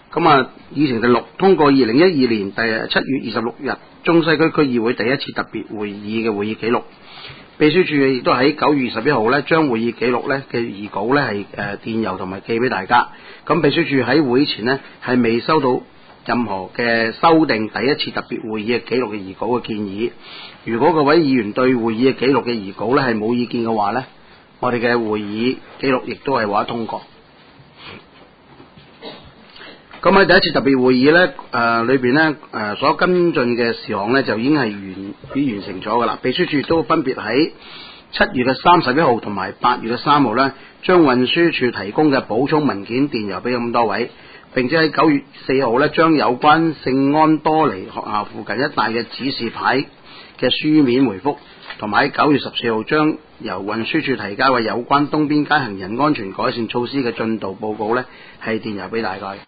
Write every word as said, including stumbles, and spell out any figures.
咁啊，議程第六，通過二零一二年第七月二十六日中西區區議會第一次特別會議嘅會議記錄。秘書處亦都喺九月二十一號咧，將會議記錄咧嘅議稿咧係誒電郵同埋寄俾大家。咁秘書處喺會前呢，係未收到任何嘅修訂第一次特別會議嘅記錄嘅議稿嘅建議。如果各位議員對會議嘅記錄嘅議稿咧係冇意見嘅話咧，我哋嘅會議記錄亦都係獲得通過。咁喺第一次特別會議咧，誒、呃、裏邊咧，誒、呃、所跟進嘅事項咧就已經係完已經完成咗噶啦。秘書處亦都分別喺七月嘅三十一號同埋八月嘅三號咧，將運輸署提供嘅補充文件電郵俾咁多位，並且喺九月四號咧，將有關聖安多尼學校附近一帶嘅指示牌嘅書面回覆，同埋喺九月十四號將由運輸署提交嘅有關東邊街行人安全改善措施嘅進度報告咧，係電郵俾大家。